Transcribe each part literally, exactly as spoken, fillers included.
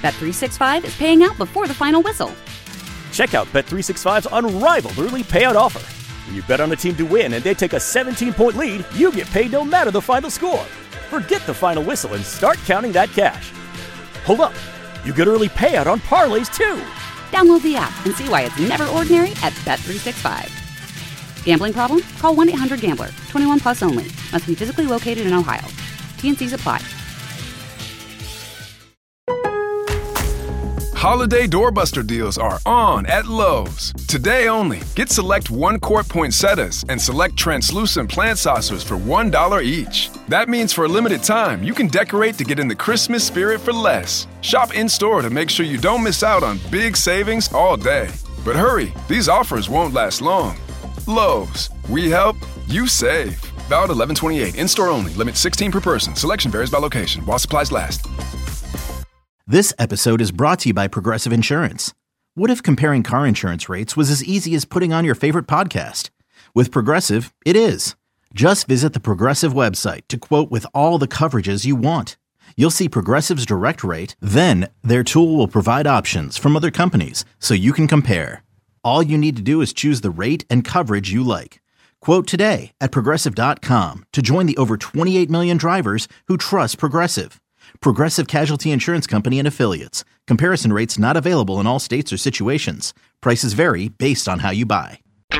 Bet three sixty-five is paying out before the final whistle. Check out Bet three sixty-five's unrivaled early payout offer. When you bet on a team to win and they take a seventeen-point lead, you get paid no matter the final score. Forget the final whistle and start counting that cash. Hold up. You get early payout on parlays, too. Download the app and see why it's never ordinary at Bet three sixty-five. Gambling problem? Call one eight hundred gambler. twenty-one plus only. Must be physically located in Ohio. T N Cs apply. Holiday doorbuster deals are on at Lowe's. Today only, get select one-quart poinsettias and select translucent plant saucers for one dollar each. That means for a limited time, you can decorate to get in the Christmas spirit for less. Shop in-store to make sure you don't miss out on big savings all day. But hurry, these offers won't last long. Lowe's, we help, you save. Valid eleven twenty-eight, in-store only, limit sixteen per person. Selection varies by location, while supplies last. This episode is brought to you by Progressive Insurance. What if comparing car insurance rates was as easy as putting on your favorite podcast? With Progressive, it is. Just visit the Progressive website to quote with all the coverages you want. You'll see Progressive's direct rate, then their tool will provide options from other companies so you can compare. All you need to do is choose the rate and coverage you like. Quote today at Progressive dot com to join the over twenty-eight million drivers who trust Progressive. Progressive Casualty Insurance Company and Affiliates. Comparison rates not available in all states or situations. Prices vary based on how you buy.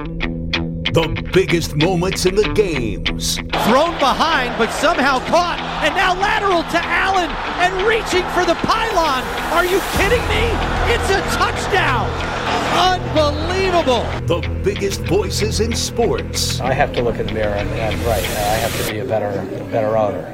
The biggest moments in the games. Thrown behind, but somehow caught. And now lateral to Allen and reaching for the pylon. Are you kidding me? It's a touchdown. Unbelievable. The biggest voices in sports. I have to look in the mirror and, and right, I have to be a better, better owner.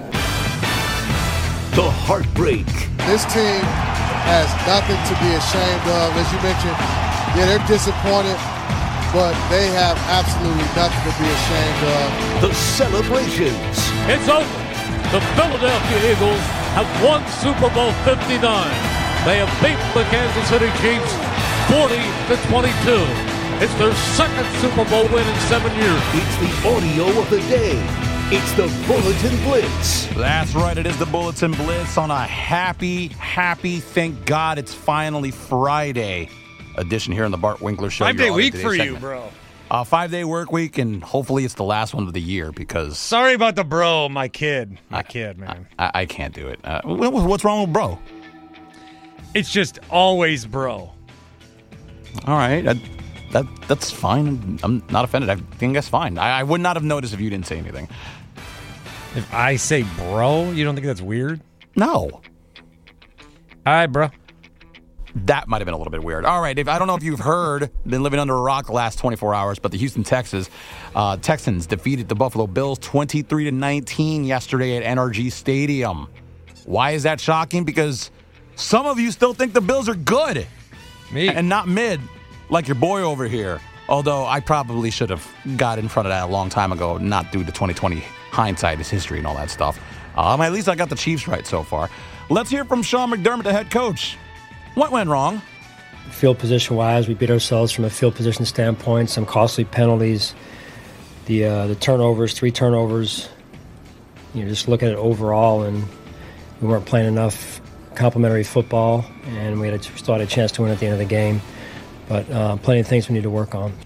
The heartbreak. This team has nothing to be ashamed of. As you mentioned, yeah, they're disappointed, but they have absolutely nothing to be ashamed of. The celebrations. It's over. The Philadelphia Eagles have won Super Bowl fifty-nine. They have beat the Kansas City Chiefs forty to twenty-two. It's their second Super Bowl win in seven years. It's the audio of the day. It's the Bulletin Blitz. That's right. It is the Bulletin Blitz on a happy, happy, thank God it's finally Friday edition here on the Bart Winkler Show. Five-day week for you, bro. Uh, five-day work week, and hopefully it's the last one of the year because... Sorry about the bro, my kid. My I, kid, man. I, I can't do it. Uh, what's wrong with bro? It's just always bro. All right. I, that That's fine. I'm not offended. I think that's fine. I, I would not have noticed if you didn't say anything. If I say bro, you don't think that's weird? No. All right, bro. That might have been a little bit weird. All right, if, I don't know if you've heard, been living under a rock the last twenty-four hours, but the Houston Texans, uh, Texans defeated the Buffalo Bills twenty-three to nineteen yesterday at N R G Stadium. Why is that shocking? Because some of you still think the Bills are good. Me. And not mid, like your boy over here. Although I probably should have got in front of that a long time ago, not due to twenty twenty hindsight is history and all that stuff. Um, at least I got the Chiefs right so far. Let's hear from Sean McDermott, the head coach. What went wrong? Field position-wise, we beat ourselves from a field position standpoint. Some costly penalties, the uh, the turnovers, three turnovers. You know, just looking at it overall, and we weren't playing enough complementary football, and we had a, still had a chance to win at the end of the game. But uh, plenty of things we need to work on.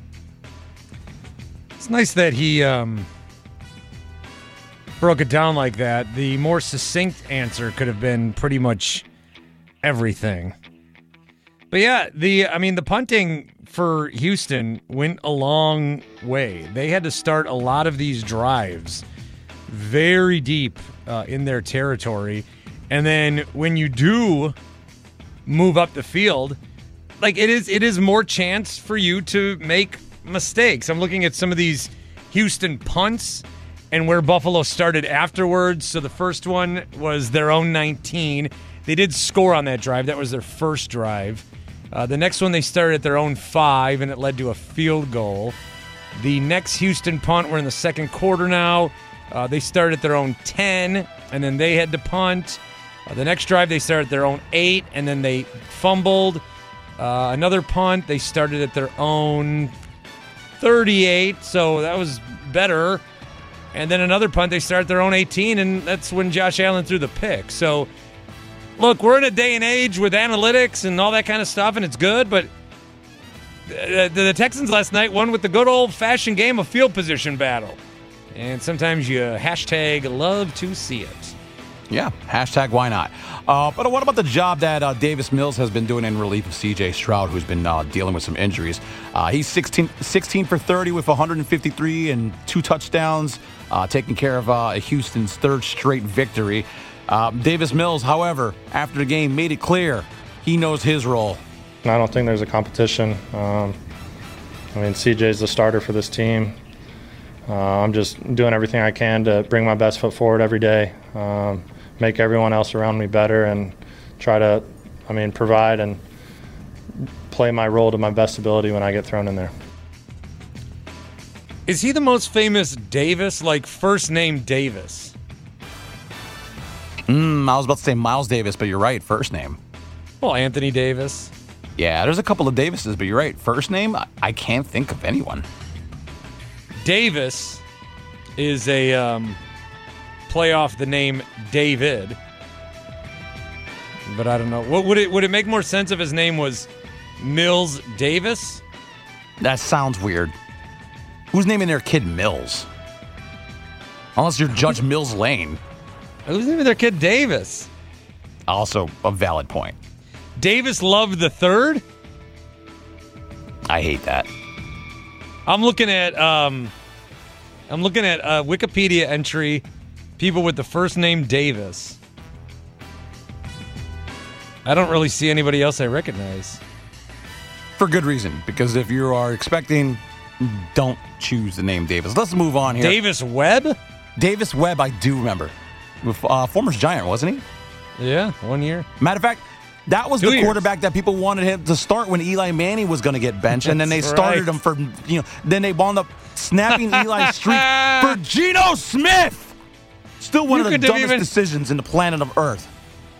It's nice that he um, broke it down like that. The more succinct answer could have been pretty much everything. But yeah, the I mean, the punting for Houston went a long way. They had to start a lot of these drives very deep uh, in their territory. And then when you do move up the field, like it is it is more chance for you to make mistakes. I'm looking at some of these Houston punts and where Buffalo started afterwards. So the first one was their own nineteen. They did score on that drive. That was their first drive. Uh, the next one, they started at their own five, and it led to a field goal. The next Houston punt, we're in the second quarter now. Uh, they started at their own ten, and then they had to punt. Uh, the next drive, they started at their own eight, and then they fumbled. Uh, another punt, they started at their own thirty-eight, so that was better. And then another punt, they started at their own eighteen, and that's when Josh Allen threw the pick. So look, we're in a day and age with analytics and all that kind of stuff, and it's good, but the, the Texans last night won with the good old-fashioned game of field position battle. And sometimes you hashtag love to see it. Yeah, hashtag why not. Uh, but what about the job that uh, Davis Mills has been doing in relief of C J Stroud, who's been uh, dealing with some injuries? Uh, he's sixteen, sixteen for thirty with one hundred fifty-three and two touchdowns, uh, taking care of uh, Houston's third straight victory. Uh, Davis Mills, however, after the game, made it clear he knows his role. I don't think there's a competition. Um, I mean, C J's the starter for this team. Uh, I'm just doing everything I can to bring my best foot forward every day. Um, make everyone else around me better and try to, I mean, provide and play my role to my best ability when I get thrown in there. Is he the most famous Davis, like first name Davis? Mm, I was about to say Miles Davis, but you're right, first name. Well, Anthony Davis. Yeah, there's a couple of Davises, but you're right, first name, I, I can't think of anyone. Davis is a um, play off the name David, but I don't know. What would it would it make more sense if his name was Mills Davis? That sounds weird. Who's naming their kid Mills? Unless you're Judge Mills Lane. Who's naming their kid Davis? Also a valid point. Davis Love the Third? I hate that. I'm looking at um, I'm looking at a Wikipedia entry. People with the first name Davis. I don't really see anybody else I recognize. For good reason, because if you are expecting, don't choose the name Davis. Let's move on here. Davis Webb? Davis Webb, I do remember. Uh, former Giant, wasn't he? Yeah, one year. Matter of fact, that was Two the years. quarterback that people wanted him to start when Eli Manning was going to get benched, and then they That's started right. him for, you know, then they wound up snapping Eli's streak for Geno Smith. Still one You of the could have dumbest even- decisions in the planet of Earth.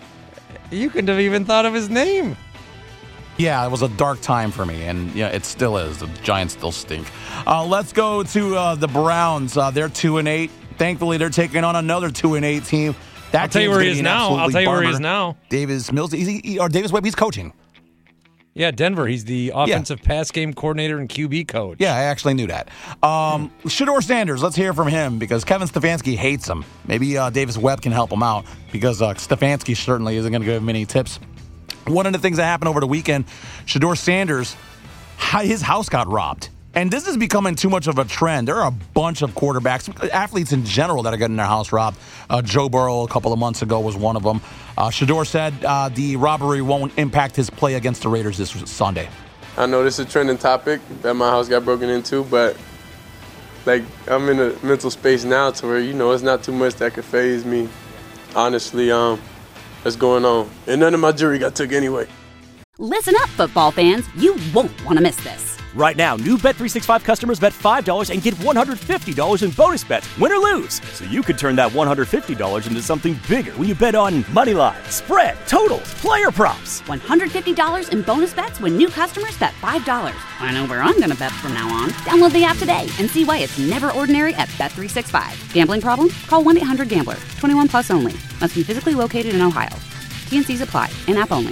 You couldn't have even thought of his name. Yeah, it was a dark time for me, and yeah, it still is. The Giants still stink. Uh, let's go to uh, the Browns. Uh, they're two and eight. Thankfully, they're taking on another two and eight team. That I'll tell you team's where gonna he is be an now. I'll absolutely tell you where he is bummer. now. Davis Mills, is he, he- or Davis Webb, he's coaching. Yeah, Denver. He's the offensive pass game coordinator and Q B coach. Yeah, I actually knew that. Um, Shedeur Sanders, let's hear from him because Kevin Stefanski hates him. Maybe uh, Davis Webb can help him out because uh, Stefanski certainly isn't going to give him any tips. One of the things that happened over the weekend, Shedeur Sanders, his house got robbed. And this is becoming too much of a trend. There are a bunch of quarterbacks, athletes in general, that are getting their house robbed. Uh, Joe Burrow a couple of months ago was one of them. Uh, Shedeur said uh, the robbery won't impact his play against the Raiders this Sunday. I know this is a trending topic that my house got broken into, but like I'm in a mental space now to where, you know, it's not too much that could faze me. Honestly, um, what's going on? And none of my jewelry got took anyway. Listen up, football fans. You won't want to miss this. Right now, new Bet three sixty-five customers bet five dollars and get one hundred fifty dollars in bonus bets, win or lose. So you could turn that one hundred fifty dollars into something bigger when you bet on money line, spread, totals, player props. one hundred fifty dollars in bonus bets when new customers bet five dollars. I know where I'm going to bet from now on. Download the app today and see why it's never ordinary at Bet three sixty-five. Gambling problem? Call one eight hundred gambler. twenty-one plus only. Must be physically located in Ohio. T and C's apply. In-app only.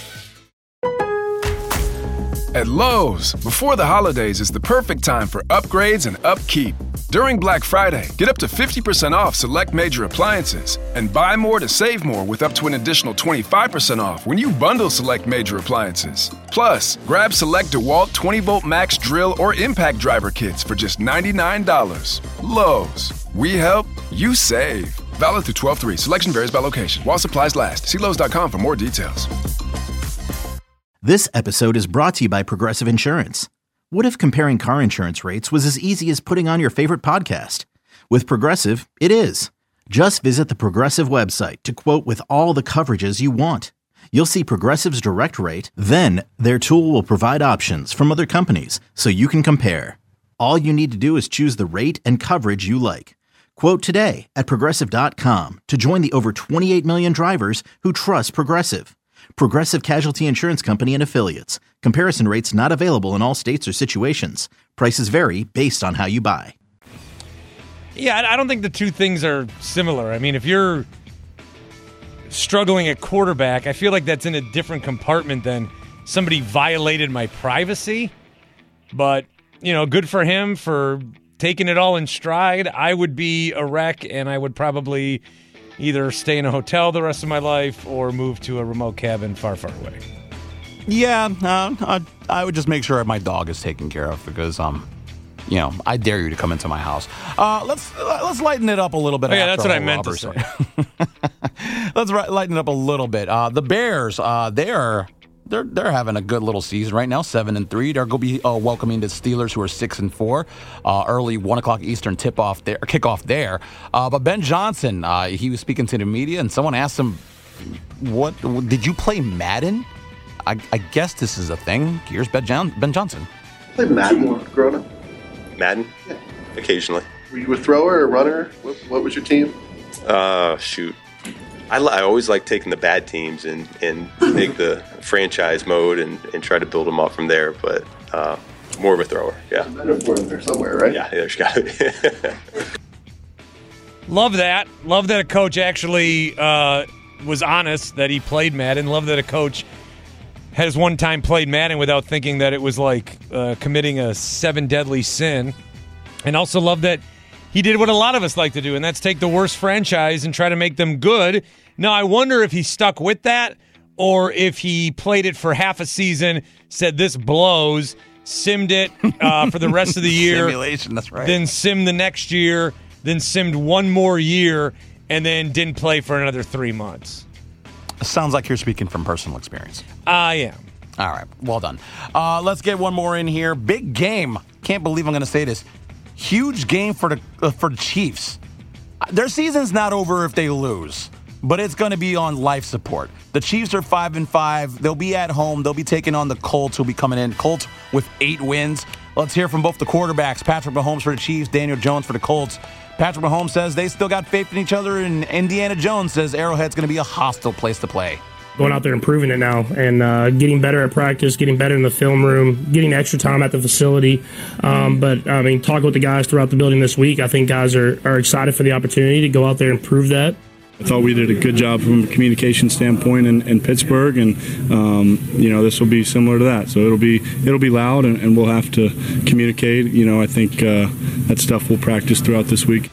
At Lowe's, before the holidays is the perfect time for upgrades and upkeep. During Black Friday, get up to fifty percent off select major appliances and buy more to save more with up to an additional twenty-five percent off when you bundle select major appliances. Plus, grab select DeWalt twenty volt max drill or impact driver kits for just ninety-nine dollars. Lowe's, we help, you save. Valid through twelve three. Selection varies by location. While supplies last. See Lowe's dot com for more details. This episode is brought to you by Progressive Insurance. What if comparing car insurance rates was as easy as putting on your favorite podcast? With Progressive, it is. Just visit the Progressive website to quote with all the coverages you want. You'll see Progressive's direct rate, then their tool will provide options from other companies so you can compare. All you need to do is choose the rate and coverage you like. Quote today at Progressive dot com to join the over twenty-eight million drivers who trust Progressive. Progressive Casualty Insurance Company and Affiliates. Comparison rates not available in all states or situations. Prices vary based on how you buy. Yeah, I I don't think the two things are similar. I mean, if you're struggling at quarterback, I feel like that's in a different compartment than somebody violated my privacy. But, you know, good for him for taking it all in stride. I would be a wreck, and I would probably either stay in a hotel the rest of my life or move to a remote cabin far, far away. Yeah, uh, I, I would just make sure my dog is taken care of because, um, you know, I dare you to come into my house. Uh, let's let's lighten it up a little bit. Oh, yeah, after that's what all I meant Roberts. to say. Let's ri- lighten it up a little bit. Uh, the Bears, uh, they're they're they're having a good little season right now, seven and three. They're going to be uh, welcoming the Steelers, who are six and four. Uh, early one o'clock Eastern tip off there, kickoff there. Uh, but Ben Johnson, uh, he was speaking to the media, and someone asked him, "What did you play Madden?" I, I guess this is a thing. Here's Ben, John, Ben Johnson. Played Madden growing up. Madden? Yeah. Occasionally. Were you a thrower or a runner? What, what was your team? Uh, shoot. I, li- I always like taking the bad teams and, and make the franchise mode and, and try to build them up from there, but uh, more of a thrower, yeah. There's a metaphor in there somewhere, right? Yeah, there's got to be. Love that. Love that a coach actually uh, was honest that he played Madden. Love that a coach has one time played Madden without thinking that it was like uh, committing a seven deadly sin. And also love that he did what a lot of us like to do, and that's take the worst franchise and try to make them good. Now, I wonder if he stuck with that or if he played it for half a season, said this blows, simmed it uh, for the rest of the year. Simulation, that's right. Then simmed the next year, then simmed one more year, and then didn't play for another three months. Sounds like you're speaking from personal experience. I am. All right, well done. Uh, let's get one more in here. Big game. Can't believe I'm going to say this. Huge game for the uh, for the Chiefs. Their season's not over if they lose, but it's going to be on life support. The Chiefs are five and five. They'll be at home. They'll be taking on the Colts, who'll be coming in. Colts with eight wins. Let's hear from both the quarterbacks. Patrick Mahomes for the Chiefs, Daniel Jones for the Colts. Patrick Mahomes says they still got faith in each other, and Indiana Jones says Arrowhead's going to be a hostile place to play. Going out there and proving it now and uh, getting better at practice, getting better in the film room, getting extra time at the facility. Um, but, I mean, talking with the guys throughout the building this week, I think guys are, are excited for the opportunity to go out there and prove that. I thought we did a good job from a communication standpoint in, in Pittsburgh, and um, you know, this will be similar to that. So it'll be it'll be loud, and, and we'll have to communicate. You know, I think uh, that stuff we'll practice throughout this week.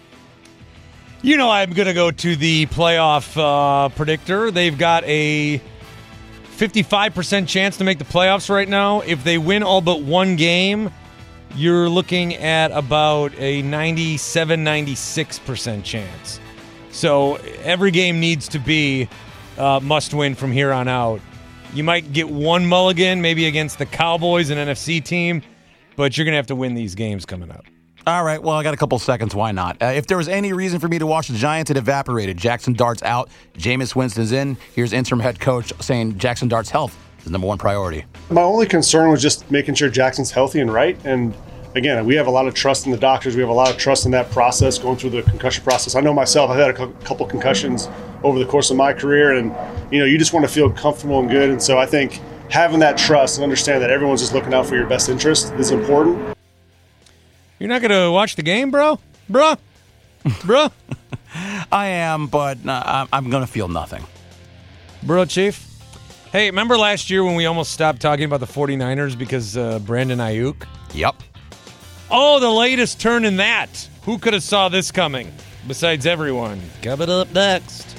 You know, I'm going to go to the playoff uh, predictor. They've got a fifty-five percent chance to make the playoffs right now. If they win all but one game, you're looking at about a ninety-seven, ninety-six percent chance. So every game needs to be uh, must-win from here on out. You might get one mulligan, maybe against the Cowboys, an N F C team, but you're going to have to win these games coming up. All right, well, I got a couple seconds. Why not? Uh, if there was any reason for me to watch the Giants, it evaporated. Jackson Dart's out. Jameis Winston's in. Here's interim head coach saying Jackson Dart's health is number one priority. My only concern was just making sure Jackson's healthy and right. And again, we have a lot of trust in the doctors. We have a lot of trust in that process, going through the concussion process. I know myself, I've had a couple concussions over the course of my career, and you know, you just want to feel comfortable and good. And so I think having that trust and understand that everyone's just looking out for your best interest is important. You're not going to watch the game, bro? Bro? Bro? I am, but uh, I'm going to feel nothing. Bro, Chief? Hey, remember last year when we almost stopped talking about the 49ers because uh, Brandon Ayuk? Yep. Oh, the latest turn in that. Who could have saw this coming? Besides everyone. Coming up next.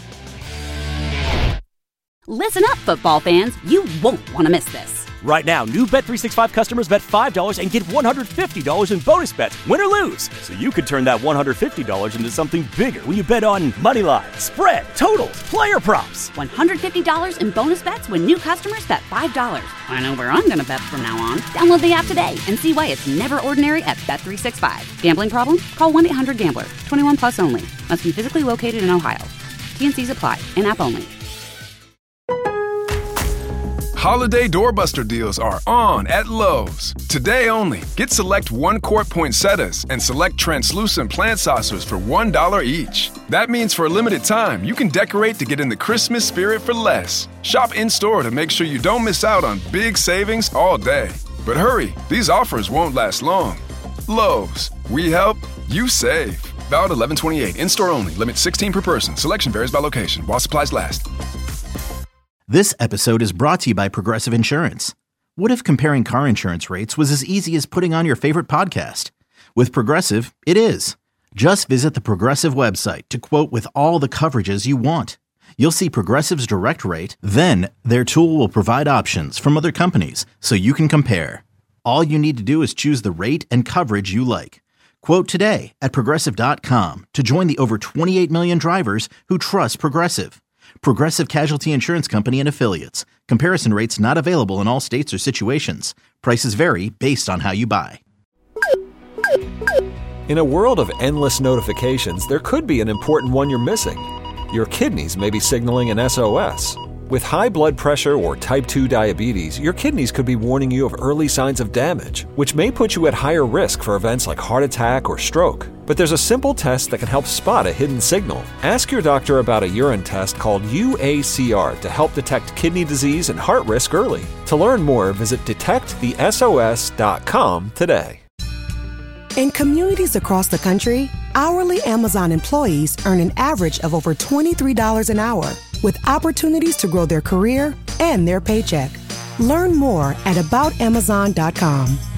Listen up, football fans. You won't want to miss this. Right now, new Bet three sixty-five customers bet five dollars and get one hundred fifty dollars in bonus bets, win or lose. So you could turn that one hundred fifty dollars into something bigger when you bet on money line, spread, totals, player props. one hundred fifty dollars in bonus bets when new customers bet five dollars. I know where I'm going to bet from now on. Download the app today and see why it's never ordinary at Bet three sixty-five. Gambling problem? Call one eight hundred gambler. twenty-one plus only. Must be physically located in Ohio. T N Cs apply. In-app only. Holiday doorbuster deals are on at Lowe's. Today only, get select one-quart poinsettias and select translucent plant saucers for one dollar each. That means for a limited time, you can decorate to get in the Christmas spirit for less. Shop in-store to make sure you don't miss out on big savings all day. But hurry, these offers won't last long. Lowe's, we help, you save. Valid eleven twenty-eight. In-store only. Limit sixteen per person. Selection varies by location. While supplies last. This episode is brought to you by Progressive Insurance. What if comparing car insurance rates was as easy as putting on your favorite podcast? With Progressive, it is. Just visit the Progressive website to quote with all the coverages you want. You'll see Progressive's direct rate, then their tool will provide options from other companies so you can compare. All you need to do is choose the rate and coverage you like. Quote today at Progressive dot com to join the over twenty-eight million drivers who trust Progressive. Progressive Casualty Insurance Company and Affiliates. Comparison rates not available in all states or situations. Prices vary based on how you buy. In a world of endless notifications, there could be an important one you're missing. Your kidneys may be signaling an S O S. With high blood pressure or type two diabetes, your kidneys could be warning you of early signs of damage, which may put you at higher risk for events like heart attack or stroke. But there's a simple test that can help spot a hidden signal. Ask your doctor about a urine test called U A C R to help detect kidney disease and heart risk early. To learn more, visit detect the S O S dot com today. In communities across the country, hourly Amazon employees earn an average of over twenty-three dollars an hour, with opportunities to grow their career and their paycheck. Learn more at about amazon dot com.